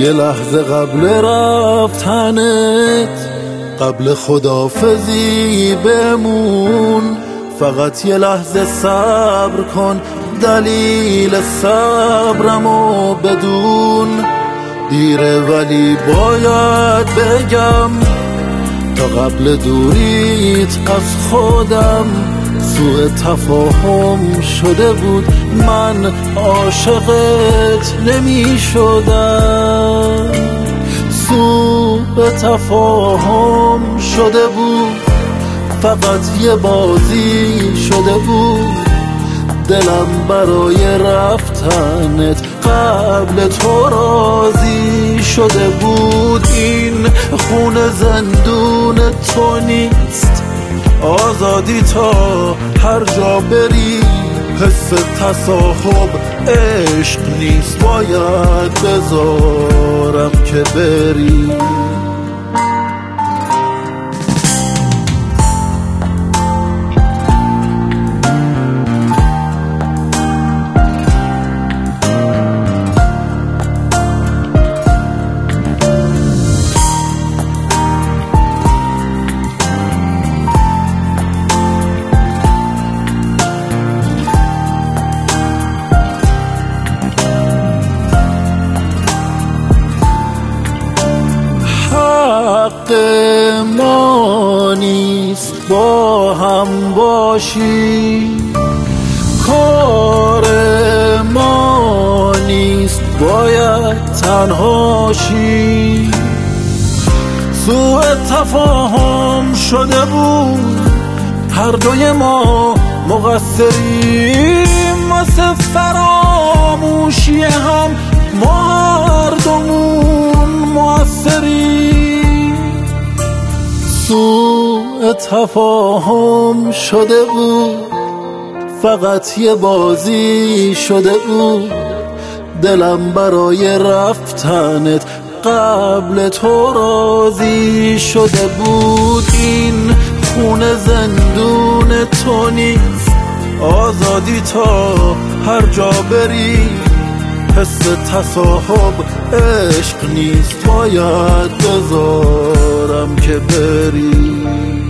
یه لحظه قبل رفتنت، قبل خداحافظی بمون، فقط یه لحظه صبر کن، دلیل صبرمو بدون. دیره ولی باید بگم تا قبل دوریت از خودم سوء تفاهم شده بود، من عاشقت نمی شدم. سوء تفاهم شده بود، فقط یه بازی شده بود، دلم برای رفتنت قبل تو راضی شده بود. این خونه زندون تو نیست، آزادی تا هر جا بری، حس تصاحب عشق نیست، باید بذارم که بری. حق ما نیست با هم باشی، کار ما نیست باید تنها شی. سوء تفاهم شده بود، هر دوی ما مقصریم، واسه فراموشی هم ما هر دومون مؤثریم. سوء تفاهم شده بود، فقط یه بازی شده بود، دلم برای رفتنت قبل تو راضی شده بود. این خونه زندون تو نیست، آزادی تا هر جا بری، حس تصاحب عشق نیست، باید بذارم که بری.